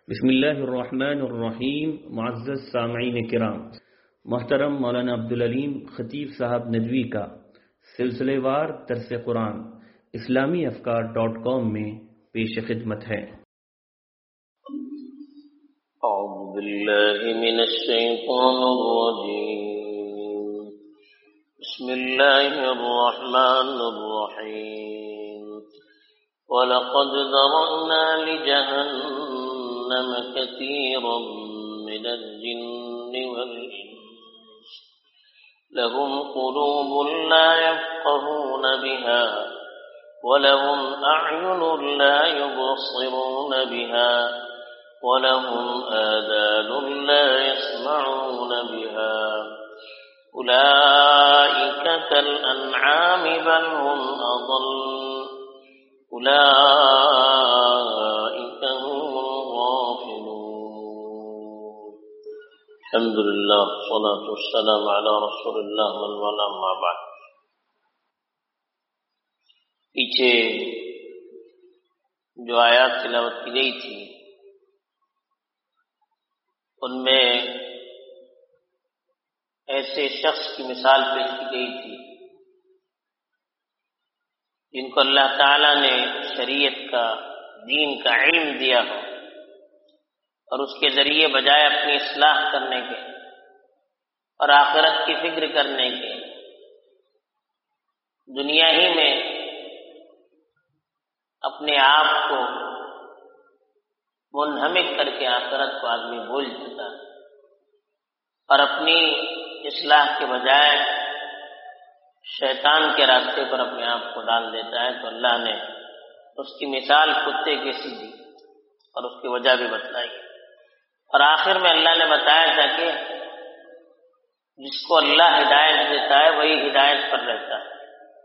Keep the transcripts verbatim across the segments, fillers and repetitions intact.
بسم اللہ الرحمن الرحیم. معزز سامعین کرام، محترم مولانا عبدالعلیم خطیب صاحب ندوی کا سلسلے وار درس قرآن اسلامی افکار ڈاٹ کام میں پیش خدمت ہے. اعوذ باللہ من الشیطان الرجیم. بسم اللہ الرحمن الرحیم. وَلَقَدْ ذَرَأْنَا لِجَهَنَّمَ كَثِيرًا مِنَ الْجِنِّ وَالْإِنسِ لَهُمْ قُلُوبٌ لَا يَفْقَهُونَ بِهَا وَلَهُمْ أَعْيُنٌ لَا يُبْصِرُونَ بِهَا وَلَهُمْ آذَانٌ لَا يَسْمَعُونَ بِهَا أُولَئِكَ كَالْأَنْعَامِ بَلْ هُمْ أَضَلُّ أولئك هم الغافلون. الحمد لله والصلاة والسلام على رسول الله من والاه ما بعد. پیچھے جو آیات تلاوت کی گئی تھی ان میں ایسے شخص کی مثال پیش کی گئی تھی جن کو اللہ تعالیٰ نے شریعت کا، دین کا علم دیا ہو اور اس کے ذریعے بجائے اپنی اصلاح کرنے کے اور آخرت کی فکر کرنے کے دنیا ہی میں اپنے آپ کو منہمک کر کے آخرت کو آدمی بھول جاتا ہے اور اپنی اصلاح کے بجائے شیطان کے راستے پر اپنے آپ کو ڈال دیتا ہے. تو اللہ نے اس کی مثال کتے کی سی دی اور اس کی وجہ بھی بتلائی اور آخر میں اللہ نے بتایا تھا کہ جس کو اللہ ہدایت دیتا ہے وہی ہدایت پر رہتا ہے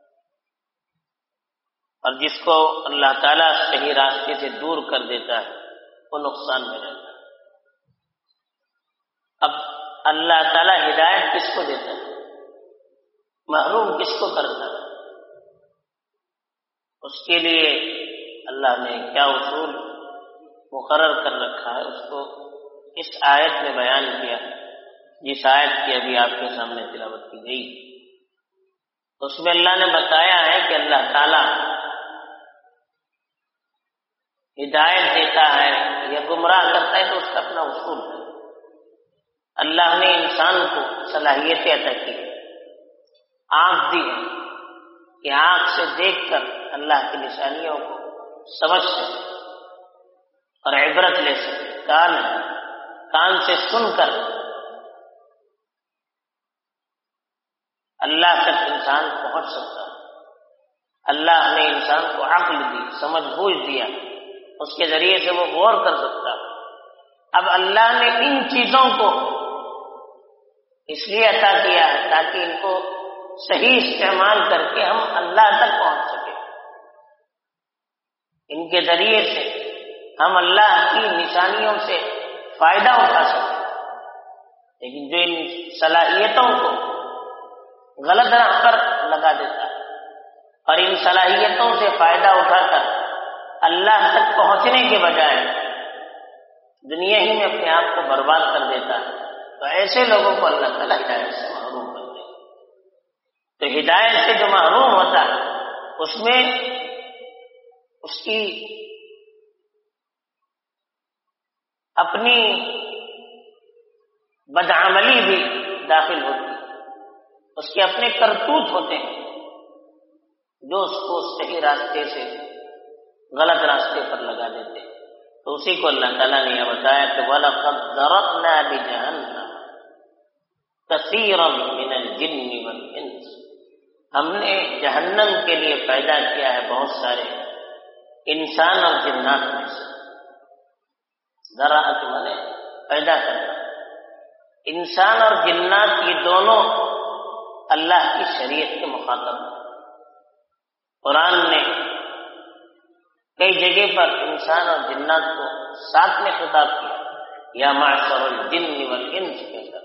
اور جس کو اللہ تعالیٰ صحیح راستے سے دور کر دیتا ہے وہ نقصان میں رہتا ہے. اب اللہ تعالیٰ ہدایت کس کو دیتا ہے، محروم کس کو کرتا ہے؟ اس کے لیے اللہ نے کیا اصول مقرر کر رکھا ہے اس کو اس آیت میں بیان کیا، جس آیت کی ابھی آپ کے سامنے تلاوت کی گئی. اس میں اللہ نے بتایا ہے کہ اللہ تعالی ہدایت دیتا ہے یا گمراہ کرتا ہے تو اس کا اپنا اصول ہے. اللہ نے انسان کو صلاحیتیں عطا کی، آنکھ دی ہے کہ آنکھ سے دیکھ کر اللہ کی نشانیوں کو سمجھ سکے اور عبرت لے سکے. کان ہے، کان سے سن کر اللہ تک انسان پہنچ سکتا ہے. اللہ نے انسان کو عقل دی، سمجھ بوجھ دیا، اس کے ذریعے سے وہ غور کر سکتا ہے. اب اللہ نے ان چیزوں کو اس لیے عطا کیا ہے تاکہ ان کو صحیح استعمال کر کے ہم اللہ تک پہنچ سکے. ان کے ذریعے سے ہم اللہ کی نشانیوں سے فائدہ اٹھا سکیں. لیکن جو ان صلاحیتوں کو غلط راہ پر لگا دیتا ہے اور ان صلاحیتوں سے فائدہ اٹھا کر اللہ تک پہنچنے کے بجائے دنیا ہی میں اپنے آپ کو برباد کر دیتا ہے تو ایسے لوگوں کو اللہ تعالیٰ ہدایت سے محروم کر دے. تو ہدایت سے جو محروم ہوتا ہے اس میں اس کی اپنی بدعملی بھی داخل ہوتی ہے، اس کے اپنے کرتوت ہوتے ہیں جو اس کو صحیح راستے سے غلط راستے پر لگا دیتے ہیں. تو اسی کو اللہ تعالیٰ نے یہ بتایا کہ وَلَقَدْ ذَرَأْنَا لِجَهَنَّمَ كَثِيرًا مِنَ الْجِنِّ وَالْإِنسِ، ہم نے جہنم کے لیے پیدا کیا ہے بہت سارے انسان اور جنات میں سے. ذراعت مانے پیدا کرنا. انسان اور جنات یہ دونوں اللہ کی شریعت کے مخاطب ہیں. قرآن نے کئی جگہ پر انسان اور جنات کو ساتھ میں خطاب کیا، یا معشر الجن والانس کے ساتھ.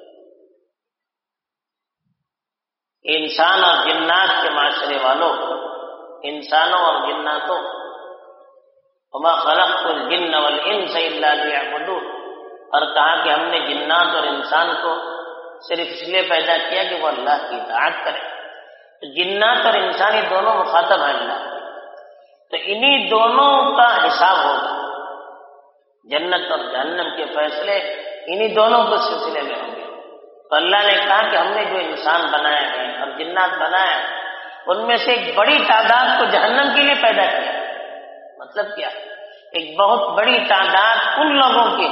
انسان اور جنات کے معاشرے والوں، انسانوں اور جناتوں وما خلقت الجن والانس الا ليعبدون، اور کہا کہ ہم نے جنات اور انسان کو صرف اس لیے پیدا کیا کہ وہ اللہ کی اطاعت کرے. تو جنات اور انسان یہ دونوں مخاطب ہیں اللہ کے، تو انہی دونوں کا حساب ہوگا. جنت اور جہنم کے فیصلے انہی دونوں کے سلسلے میں ہوں گے. تو اللہ نے کہا کہ ہم نے جو انسان بنائے ہیں اور جنات بنائے ہیں ان میں سے ایک بڑی تعداد کو جہنم کے لیے پیدا کیا. مطلب کیا؟ ایک بہت بڑی تعداد ان لوگوں کی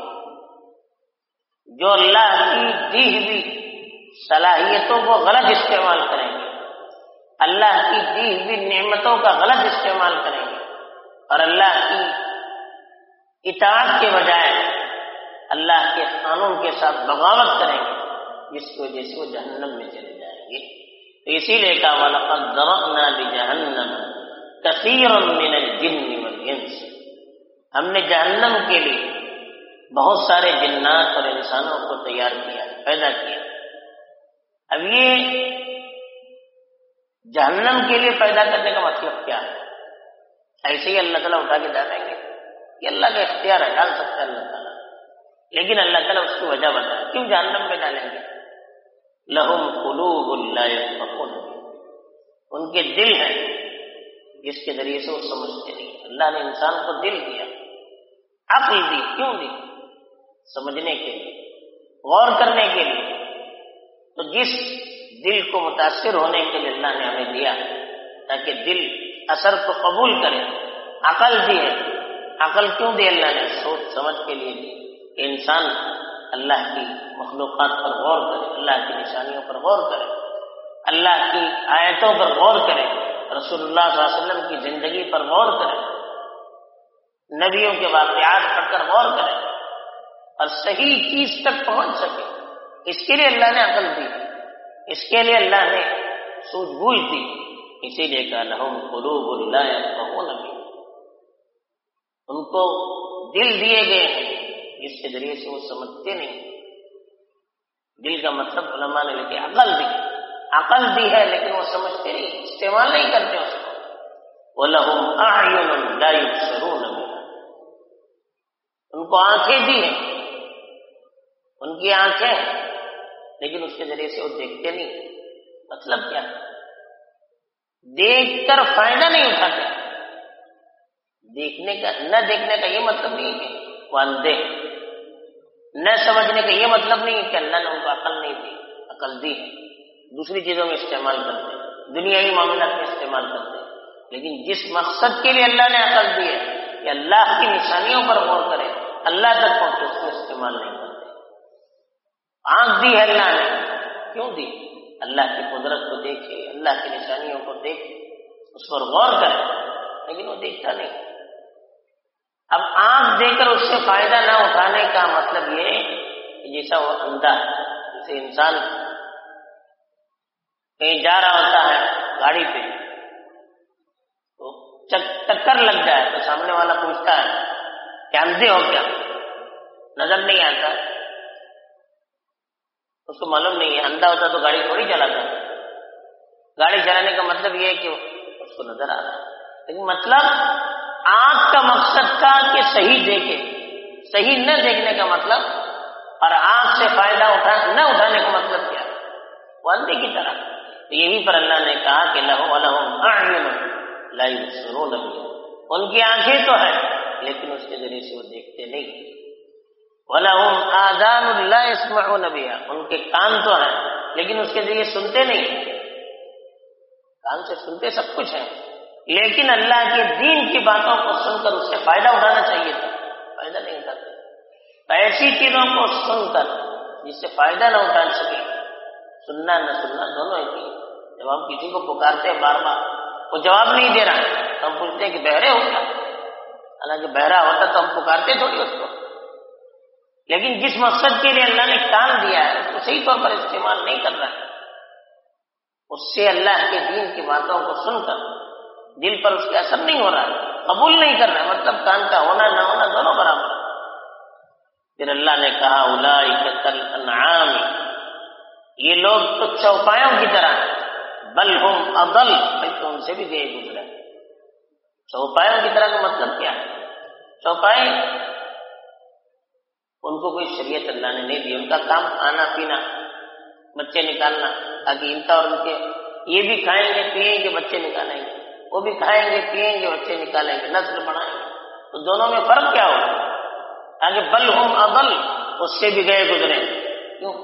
جو اللہ کی دی ہوئی صلاحیتوں کو غلط استعمال کریں گے، اللہ کی دی ہوئی نعمتوں کا غلط استعمال کریں گے، اور اللہ کی اطاعت کے بجائے اللہ کے قانون کے ساتھ بغاوت کریں گے، جس کی وجہ سے وہ جہنم میں چلے جائیں گے. تو اسی لیے کہا وَلَقَدْ ذَرَأْنَا لِجَهَنَّمَ كَثِيرًا مِنَ الْجِنِّ وَالْإِنسِ، ہم نے جہنم کے لیے بہت سارے جنات اور انسانوں کو تیار کیا، پیدا کیا. اب یہ جہنم کے لیے پیدا کرنے کا مطلب کیا ہے؟ ایسے ہی اللہ تعالیٰ اٹھا کے ڈالیں گے؟ یہ اللہ کا اختیار ہے، ڈال سکتا ہے اللہ تعالیٰ، لیکن اللہ تعالیٰ اس کی وجہ بتائے کیوں جہنم میں ڈالیں گے. لہم قلوب لا یفقہون، ان کے دل ہیں جس کے ذریعے سے وہ سمجھتے نہیں. اللہ نے انسان کو دل دیا، عقل دی. کیوں دی؟ سمجھنے کے لیے، غور کرنے کے لیے. تو جس دل کو متاثر ہونے کے لیے اللہ نے ہمیں دیا تاکہ دل اثر کو قبول کرے. عقل دی ہے. عقل کیوں دی اللہ نے؟ سوچ سمجھ کے لیے دی کہ انسان اللہ کی مخلوقات پر غور کرے، اللہ کی نشانیوں پر غور کرے، اللہ کی آیتوں پر غور کرے، رسول اللہ صلی اللہ علیہ وسلم کی زندگی پر غور کرے، نبیوں کے واقعات پڑھ کر غور کرے اور صحیح چیز تک پہنچ سکے. اس کے لیے اللہ نے عقل دی، اس کے لیے اللہ نے سوجھ بوجھ دی. اسی لیے کہا لہم قلوب لا یفقہون بہا، ان کو دل دیے گئے ہیں جس کے ذریعے سے وہ سمجھتے نہیں. دل کا مطلب علماء نے لکھے عقل دی. عقل دی ہے لیکن وہ سمجھتے نہیں، استعمال نہیں کرتے اس کو. وَلَهُمْ أَعْيُنٌ لَا يُبْصِرُونَ بِهَا، ان کو آنکھیں دی ہیں، ان کی آنکھیں ہیں لیکن اس کے ذریعے سے وہ دیکھتے نہیں. مطلب کیا؟ دیکھ کر فائدہ نہیں اٹھاتے. دیکھنے کا نہ دیکھنے کا یہ مطلب نہیں ہے کہ وہ اندھے، نہ سمجھنے کا یہ مطلب نہیں ہے کہ اللہ نے ان کو عقل نہیں دی. عقل دی ہے، دوسری چیزوں میں استعمال کرتے ہیں، دنیاوی معاملات میں استعمال کرتے ہیں. لیکن جس مقصد کے لیے اللہ نے عقل دی ہے کہ اللہ کی نشانیوں پر غور کرے، اللہ تک پہنچے، اس میں استعمال نہیں کرتے. آنکھ دی ہے اللہ نے، کیوں دی؟ اللہ کی قدرت کو دیکھے، اللہ کی نشانیوں کو دیکھے، اس پر غور کرے، لیکن وہ دیکھتا نہیں. اب آنکھ دے کر اس سے فائدہ نہ اٹھانے کا مطلب یہ کہ جیسا وہ اندھا ہے، جیسے انسان کہیں جا رہا ہوتا ہے گاڑی پہ تو ٹکر لگ جائے تو سامنے والا پوچھتا ہے کہ اندھے ہو کیا؟ نظر نہیں آتا، اس کو معلوم نہیں ہے. اندھا ہوتا تو گاڑی تھوڑی چلاتا. گاڑی چلانے کا مطلب یہ ہے کہ اس کو نظر آ رہا ہے. لیکن مطلب آنکھ کا مقصد تھا کہ صحیح دیکھے. صحیح نہ دیکھنے کا مطلب اور آنکھ سے فائدہ اٹھا نہ اٹھانے کا مطلب کیا؟ وہ اندھے کی طرح. تو یہی پر اللہ نے کہا کہ لہو لہم اعین لا یبصرون بہا، ان کی آنکھیں تو ہیں لیکن اس کے ذریعے سے وہ دیکھتے نہیں. وَلَهُمْ آذَانٌ لَا يَسْمَعُونَ بِهَا، ان کے کان تو ہیں لیکن اس کے ذریعے سنتے نہیں. کان سے سنتے سب کچھ ہے لیکن اللہ کے دین کی باتوں کو سن کر اس سے فائدہ اٹھانا چاہیے تھا، فائدہ نہیں اٹھاتے. ایسی چیزوں کو سن کر جس سے فائدہ نہ اٹھا سکے، سننا نہ سننا دونوں ہی چیز. جب ہم کسی کو پکارتے ہیں بار بار وہ جواب نہیں دے رہا تو ہم پوچھتے ہیں کہ بہرے ہو کیا؟ حالانکہ بہرا ہوتا تو ہم پکارتے تھوڑی اس کو. لیکن جس مقصد کے لیے اللہ نے کان دیا ہے اس کو صحیح طور پر استعمال نہیں کر رہا ہے. اس سے اللہ کے دین کی باتوں کو سن کر دل پر اس کا اثر نہیں ہو رہا ہے، قبول نہیں کر رہا ہے. مطلب کان کا ہونا نہ ہونا دونوں برابر. پھر اللہ نے کہا اولئک کالانعام، یہ لوگ تو چوپایوں کی طرح ہیں، بل ہم اضل، بلکہ ان سے بھی گئے گزرے. چوپایوں کی طرح کا مطلب کیا ہے؟ چوپائے ان کو کوئی شریعت اللہ نے نہیں دی، ان کا کام کھانا پینا، بچے نکالنا، تاکہ ان کا اور ان کے یہ بھی کھائیں گے پیئیں گے بچے نکالیں گے، وہ بھی کھائیں گے پیئیں گے بچے نکالیں گے، نسل بڑھائیں گے. تو دونوں میں فرق کیا ہوگا؟ تاکہ بل ہم اضل، اس سے بھی گئے گزرے. کیوں؟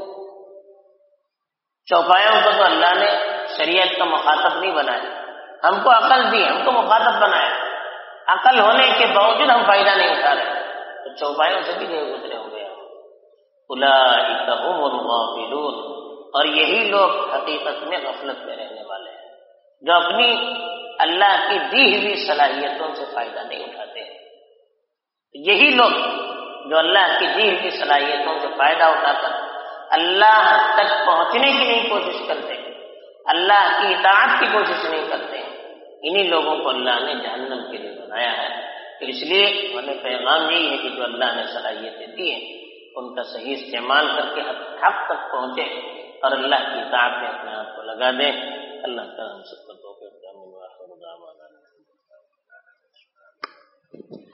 چوپایوں کو تو اللہ نے شریعت کا مخاطب نہیں بنایا، ہم کو عقل دی، ہم کو مخاطب بنایا. عقل ہونے کے باوجود ہم فائدہ نہیں اٹھا رہے، تو چوپایوں سے بھی گئے گزرے ہو گئے. اولئک هم الغافلون، اور یہی لوگ حقیقت میں غفلت میں رہنے والے ہیں، جو اپنی اللہ کی دی ہوئی صلاحیتوں سے فائدہ نہیں اٹھاتے ہیں. یہی لوگ جو اللہ کی دی ہوئی صلاحیتوں سے فائدہ اٹھا کر اللہ تک پہنچنے کی نہیں کوشش کرتے، اللہ کی اطاعت کی کوشش نہیں کرتے ہیں، انہی لوگوں کو اللہ نے جہنم کے لیے بنایا ہے. تو اس لیے ہمیں پیغام یہی ہے کہ جو اللہ نے صلاحیتیں دی ہیں ان کا صحیح استعمال کر کے حق تک پہنچے اور اللہ کی اطاعت میں اپنے آپ کو لگا دیں. اللہ تعالیٰ ہم سب کو توفیق عطا فرمائے.